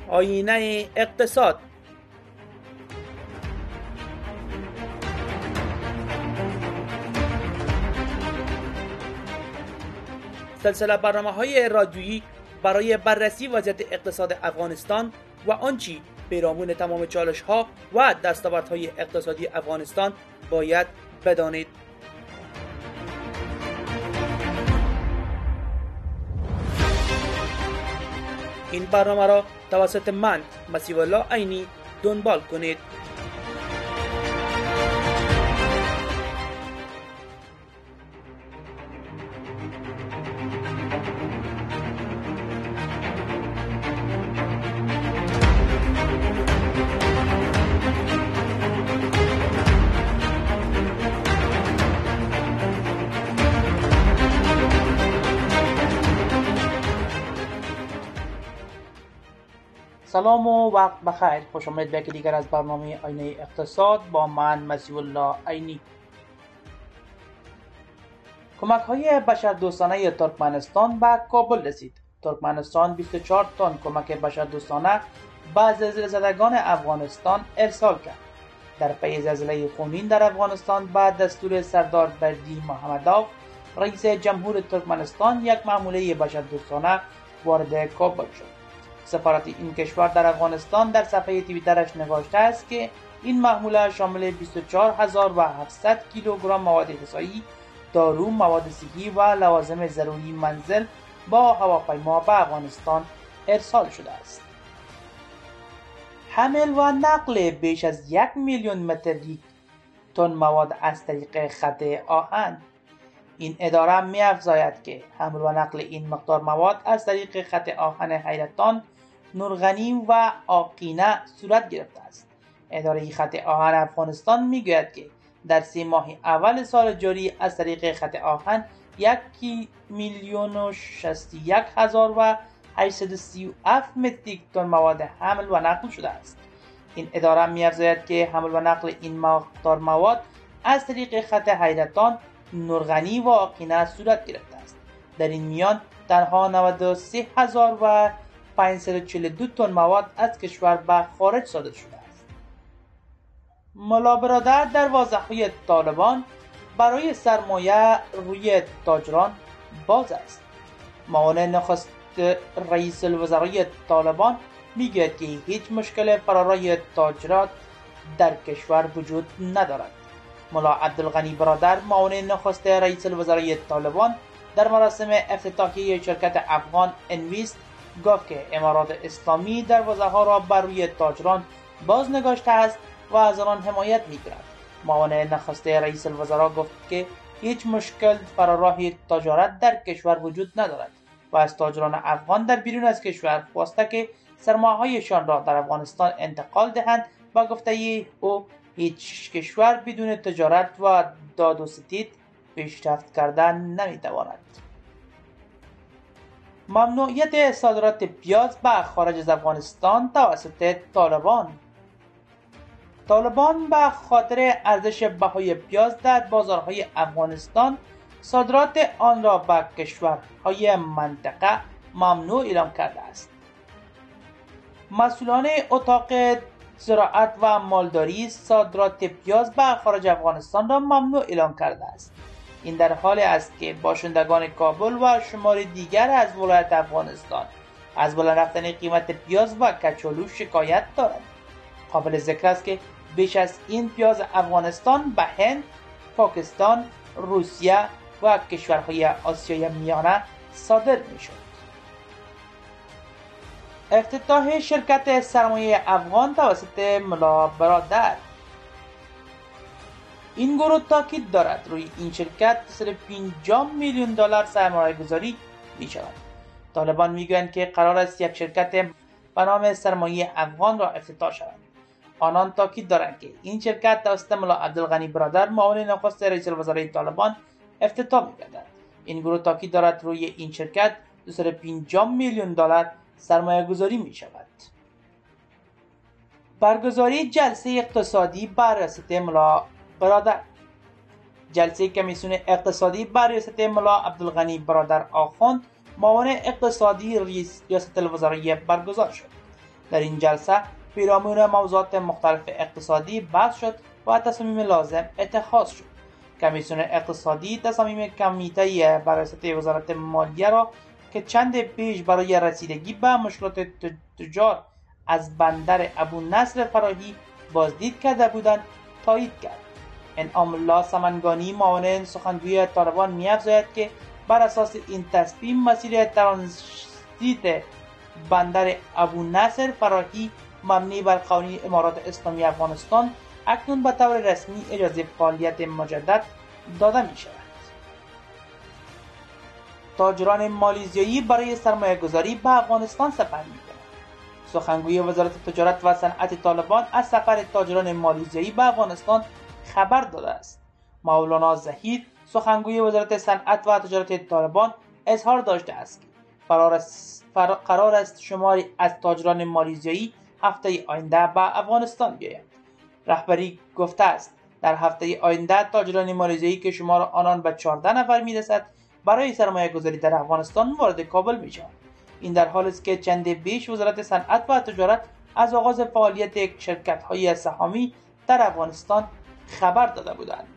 آینه اقتصاد. سلسله برنامه‌های رادیویی برای بررسی وضعیت اقتصاد افغانستان و آنچه پیرامون تمام چالش‌ها و دستاوردهای اقتصادی افغانستان باید بدانید. این برنامه را توسط من مسیح الله عینی دنبال کنید. سلام و وقت بخیر. خوش آمدید به یکی دیگر از برنامه آینه اقتصاد با من مسیح الله عینی. کمک‌های بشردوستانه ترکمنستان به کابل رسید. ترکمنستان 24 تن کمک بشردوستانه به زلزله زدگان افغانستان ارسال کرد. در پی زلزله خونین در افغانستان بعد دستور سردار بردی محمدوف رئیس جمهور ترکمنستان یک محموله بشردوستانه وارد کابل شد. سفارت این کشور در افغانستان در صفحه توییترش نوشته است که این محموله شامل 24700 کیلوگرم مواد غذایی، دارو، مواد صحی و لوازم ضروری منزل با هواپیما به افغانستان ارسال شده است. حمل و نقل بیش از 1 میلیون متریک تن مواد از طریق خط آهن. این اداره می‌افزاید که حمل و نقل این مقدار مواد از طریق خط آهن حیرتان، نورغنی و آقینه صورت گرفته است. اداره خط آهن افغانستان میگوید که در 3 ماه اول سال جاری از طریق خط آهن 1,061,837 متریک تن مواد حمل و نقل شده است. این اداره می‌افزاید که حمل و نقل این مقدار مواد از طریق خط حیرتان، نورغنی و آقینه صورت گرفته است. در این میان تنها 93,542 تن مواد از کشور به خارج صادر شده است. ملا برادر دروازه‌های طالبان برای سرمایه روی تاجران باز است. معاون نخست رئیس الوزرای طالبان میگوید که هیچ مشکل فرارای تاجرات در کشور وجود ندارد. ملا عبدالغنی برادر معاون نخست رئیس الوزرای طالبان در مراسم افتتاحیه شرکت افغان انویست گفت که امارات اسلامی دروازه‌ها را بر روی تاجران باز نگاشته است و از آنان حمایت می‌کند. معاون نخست رئیس الوزراء گفت که هیچ مشکل فراراه تجارت در کشور وجود ندارد و از تاجران افغان در بیرون از کشور خواسته که سرمایه‌هایشان را در افغانستان انتقال دهند و گفته او هیچ کشور بدون تجارت و داد و ستد پیشرفت کردن نمی‌تواند. ممنوعیت صادرات پیاز به خارج از افغانستان توسط طالبان. طالبان به خاطر ارزش بهای پیاز در بازارهای افغانستان صادرات آن را به کشورهای منطقه ممنوع اعلام کرده است. مسئولان اتاق زراعت و مالداری صادرات پیاز به خارج افغانستان را ممنوع اعلام کرده است. این در حالی است که باشندگان کابل و شمار دیگر از ولایت افغانستان از بالا رفتن قیمت پیاز و کچالو شکایت دارند. قابل ذکر است که بیش از این پیاز افغانستان به هند، پاکستان، روسیه و کشورهای آسیای میانه صادر می‌شد. افتتاح شرکت سرمایه افغان توسط ملا برادر. این گروه تاکید دارد روی این شرکت 50 میلیون دلار سرمایه گذاری می شود. طالبان می گویند که قرار است یک شرکت به نام سرمایه افغان را افتتاح شود. آنان تاکید دارند که این شرکت توسط ملا عبدالغنی برادر معاون نخست رئیس الوزرای طالبان افتتاح می گردد. این گروه تاکید دارد روی این شرکت 250 میلیون دلار سرمایه گذاری می شود. برگزاری جلسه اقتصادی بر ریاست ملا برادر. جلسه کمیسیون اقتصادی بر ریاست ملا عبدالغنی برادر آخوند معاون اقتصادی ریاست الوزرای برگزار شد. در این جلسه پیرامون موضوعات مختلف اقتصادی بحث شد و تصمیم لازم اتخاذ شد. کمیسیون اقتصادی تصمیم کمیته بررسی وزارت مالیه را که چند پیش برای رسیدگی به مشکلات تجار از بندر ابوالنصر فراهی بازدید کرده بودند تایید کرد. انعام الله سمنگانی معاون سخنگوی طالبان می‌افزاید که بر اساس این تصمیم مسیر ترانزیت بندر ابوالنصر فراهی مبنی بر قوانین امارات اسلامی افغانستان اکنون به طور رسمی اجازه فعالیت مجدد داده می شود. تاجران مالیزیایی برای سرمایه گذاری به افغانستان سفر می کنند. سخنگوی وزارت تجارت و صنعت طالبان از سفر تاجران مالیزیایی به افغانستان خبر داده است. مولانا زهید سخنگوی وزارت صنعت و تجارت طالبان اظهار داشته است که قرار است شماری از تاجران مالیزیایی هفته آینده به افغانستان بیایند. رهبری گفته است در هفته آینده تاجران مالیزیایی که شمار آنان به 14 نفر میرسد برای سرمایه گذاری در افغانستان وارد کابل می شوند. این در حالی است که چند پیش وزارت صنعت و تجارت از آغاز فعالیت شرکت‌های سهامی در افغانستان خبر داده بودند.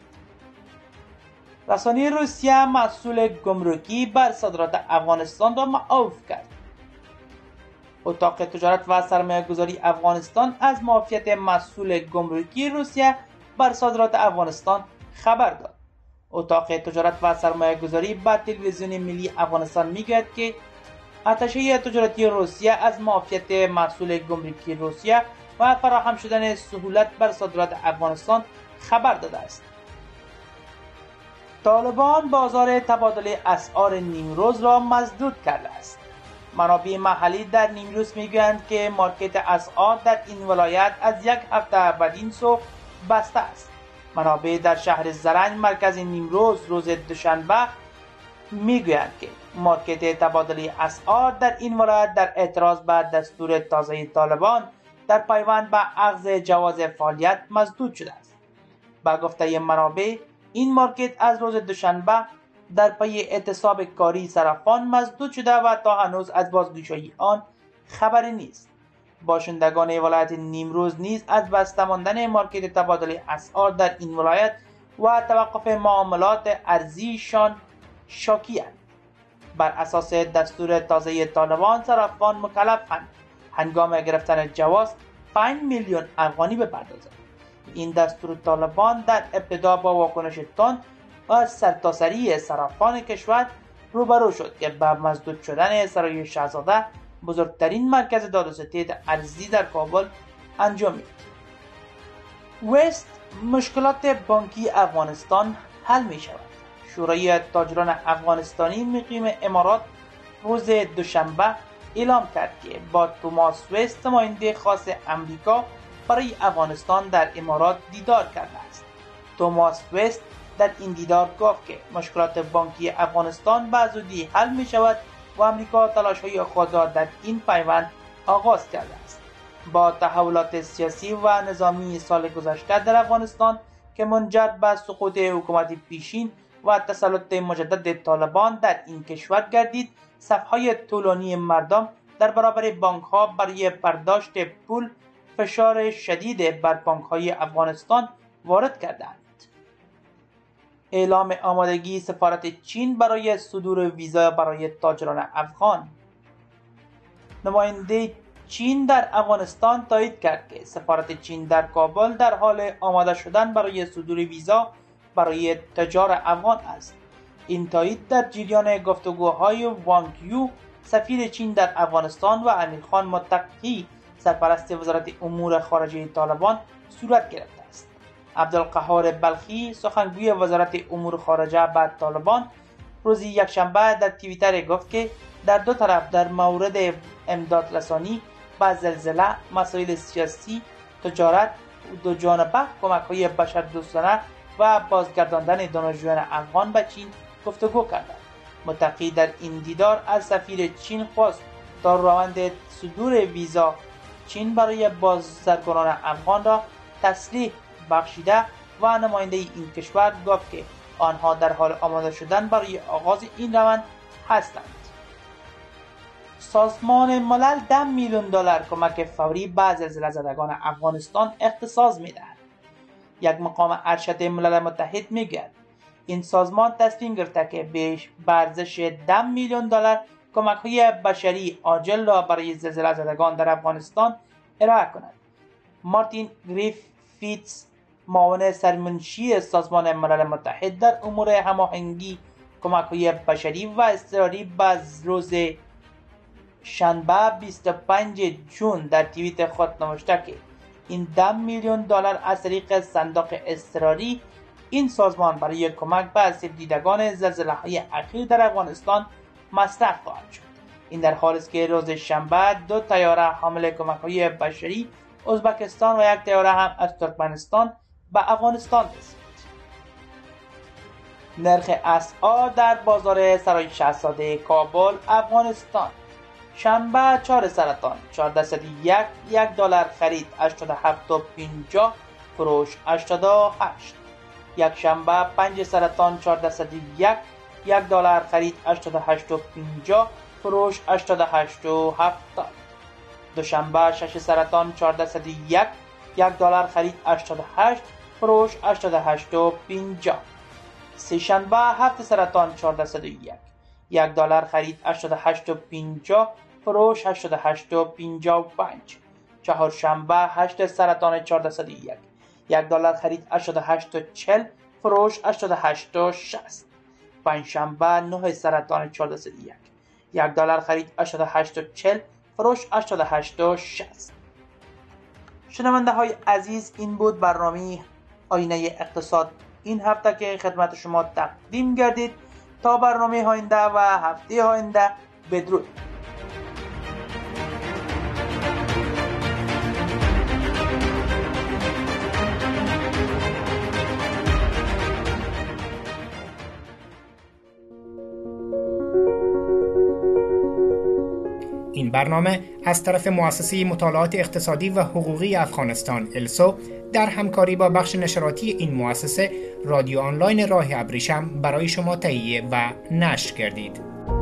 رسانه روسیه مسئول گمرکی بر صادرات افغانستان را معاف کرد. اتاق تجارت و سرمایه گذاری افغانستان از معافیت مسئول گمرکی روسیه بر صادرات افغانستان خبر داد. اتاق تجارت و سرمایه گذاری به تلویزیون ملی افغانستان میگوید که اتشه تجارتی روسیه از معافیت مسئول گمرکی روسیه و فراهم شدن سهولت بر صادرات افغانستان خبر داده است. طالبان بازار تبادل اسعار نیمروز را مسدود کرده است. منابع محلی در نیمروز میگویند که مارکت اسعار در این ولایت از یک هفته بدین سو بسته است. منابع در شهر زرنج مرکز نیمروز روز دوشنبه میگویند که مارکت تبادل اسعار در این ولایت در اعتراض به دستور تازه طالبان در پیوند به اخذ جواز فعالیت مسدود شده است. با گفته منابع این مارکت از روز دوشنبه در پی اعتصاب کاری صرافان مسدود شده و تا هنوز از بازگشایی آن خبری نیست. باشندگان ولایت نیمروز نیز از بسته ماندن مارکت تبادل اسعار در این ولایت و توقف معاملات ارزیشان شاکی‌اند. بر اساس دستور تازه طالبان صرافان مکلفند هنگام گرفتن جواز 5 میلیون افغانی بپردازند. این دستور طالبان در ابتدا با واکنش تند و سرتاسری صرافان کشور روبرو شد که با مسدود شدن سرای شاهزاده بزرگترین مرکز دادوستد ارزی در کابل انجامید. وست مشکلات بانکی افغانستان حل می شود. شورای تاجران افغانستانی مقیم امارات روز دوشنبه اعلام کرد که با توماس وست نماینده خاص امریکا برای افغانستان در امارات دیدار کرده است. توماس وست در این دیدار گفت که مشکلات بانکی افغانستان به زودی حل می شود و امریکا تلاش‌های خود را در این پیوند آغاز کرده است. با تحولات سیاسی و نظامی سال گذشته در افغانستان که منجر به سقوط حکومت پیشین و تسلط مجدد طالبان در این کشور گردید، صف‌های طولانی مردم در برابر بانک‌ها برای برداشت پول فشار شدید بر بانک‌های افغانستان وارد کردند. اعلام آمادگی سفارت چین برای صدور ویزا برای تاجران افغان. نماینده چین در افغانستان تایید کرد که سفارت چین در کابل در حال آماده شدن برای صدور ویزا برای تجار افغان است. این تایید در جریان گفتگوهای وانگ یو سفیر چین در افغانستان و امیرخان متقی سرپرست وزارت امور خارجه طالبان صورت گرفته است. عبدالقهار بلخی سخنگوی وزارت امور خارجه به طالبان روز یکشنبه در توییتر گفت که در دو طرف در مورد امدادرسانی به زلزله، مسائل سیاسی، تجارت، دو جانبه کمک‌های بشردوستانه و بازگرداندن دانشجویان افغان به چین گفتگو کردند. متقی در این دیدار از سفیر چین خواست تا روند صدور ویزا چین برای بازسرگانان افغان را تسریع بخشیده و نماینده این کشور گفت که آنها در حال آماده شدن برای آغاز این روند هستند. سازمان ملل 10 میلیون دلار کمک فوری به زلزله زدگان افغانستان اختصاص می‌دهد. یک مقام ارشد ملل متحد میگوید این سازمان تصمیم گرفته که به ارزش 10 میلیون دلار کمک‌های بشری عاجل را برای زلزله زدگان در افغانستان ارائه کند. مارتین گریفیتس، معاون سرمنشی سازمان ملل متحد در امور هماهنگی کمک‌های بشری و اضطراری، به روز شنبه 25 جون در توییت خود نوشته که این 10 میلیون دلار از طریق صندوق اضطراری این سازمان برای کمک به آسیب دیدگان زلزله‌های اخیر در افغانستان مصرف خواهد شد. این در حالی است که روز شنبه 2 طیاره حامل کمک‌های بشری ازبکستان و 1 طیاره هم از ترکمنستان به افغانستان رسید. نرخ اسعار در بازار سرای شاهزاده کابل افغانستان: شنبه 4 سرطان 1401 $1 خرید 87.50 فروش 88. یک شنبه 5 سرطان 1401 $1 خرید 88.50 فروش 88.70. دوشنبه 6 سرطان 1401 $1 خرید 88 فروش 88.50. سه شنبه 7 سرطان 1401 $1 خرید 88.50 فروش 88.55. چهارشنبه 8 سرطان 1401 $1 خرید 88.40 فروش 88.60. پنجشنبه 9 سرطان 1401 $1 خرید 88.40 فروش 88.60. شنونده های عزیز، این بود برنامه آینه اقتصاد این هفته که خدمت شما تقدیم گردید. تا برنامه آینده و هفته آینده، بدرود. این برنامه از طرف مؤسسه مطالعات اقتصادی و حقوقی افغانستان السو در همکاری با بخش نشراتی این مؤسسه رادیو آنلاین راه ابریشم برای شما تهیه و نشر گردید.